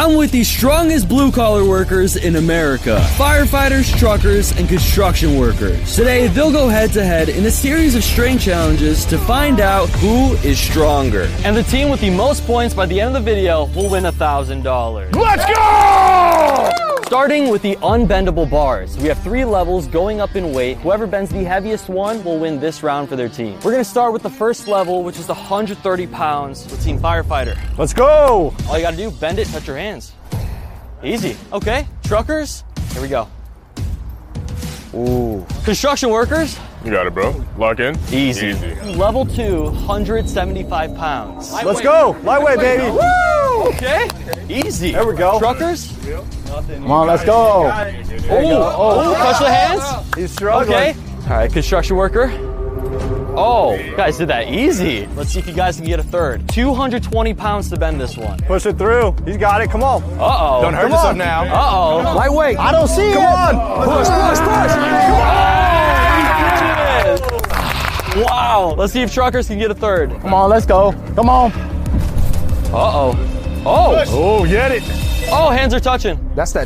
I'm with the strongest blue-collar workers in America. Firefighters, truckers, and construction workers. Today, they'll go head-to-head in a series of strength challenges to find out who is stronger. And the team with the most points by the end of the video will win $1,000. Let's go! Starting with the unbendable bars. We have 3 levels going up in weight. Whoever bends the heaviest one will win this round for their team. We're gonna start with the first level, which is 130 pounds with Team Firefighter. Let's go! All you gotta do, bend it, touch your hands. Easy. Okay, truckers, here we go. Ooh. Construction workers. You got it, bro. Lock in. Easy. Level 2, 175 pounds. Let's go! Lightweight, baby! Woo! Okay, easy. There we go. Truckers. Come on, let's go! Oh, touch the hands. He's struggling. Okay. All right, construction worker. Oh, you guys did that easy. Let's see if you guys can get a third. 220 pounds to bend this one. Push it through. He's got it. Come on. Uh-oh. Don't hurt yourself now. Uh-oh. Lightweight. I don't see it. Come on. Push. Wow. Let's see if truckers can get a third. Come on, let's go. Come on. Uh-oh. Oh. Oh, get it. Oh, hands are touching. That's that